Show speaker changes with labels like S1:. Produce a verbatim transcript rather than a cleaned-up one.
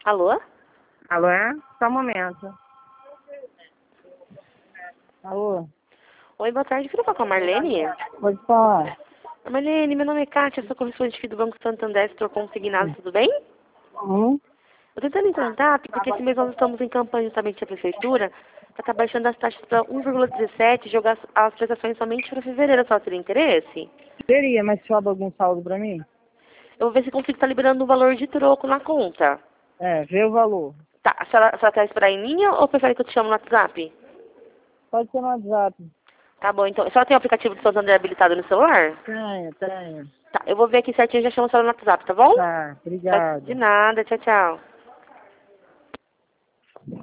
S1: Alô?
S2: Alô, é? Só um momento. Alô?
S1: Oi, boa tarde. Queria falar com a Marlene?
S2: Pode falar.
S1: Marlene, meu nome é Kátia, sou correspondente aqui do Banco Santander, setor consignado, tudo bem?
S2: Hum?
S1: Eu tô tentando em contato, porque esse mês nós estamos em campanha justamente da prefeitura, para estar baixando as taxas para um vírgula dezessete e jogar as, as prestações somente para fevereiro. Só teria interesse?
S2: Teria, mas sobra algum saldo pra mim?
S1: Eu vou ver se consigo estar liberando um valor de troco na conta.
S2: É, vê o valor.
S1: Tá, a senhora, a senhora quer esperar em linha ou prefere que eu te chame no WhatsApp?
S2: Pode ser no WhatsApp.
S1: Tá bom, então. A senhora tem o aplicativo do Santander habilitado no celular?
S2: Tenho, tenho.
S1: Tá, eu vou ver aqui certinho e já chamo a senhora no WhatsApp, tá bom?
S2: Tá,
S1: Tá, de
S2: obrigado.
S1: nada, tchau, tchau.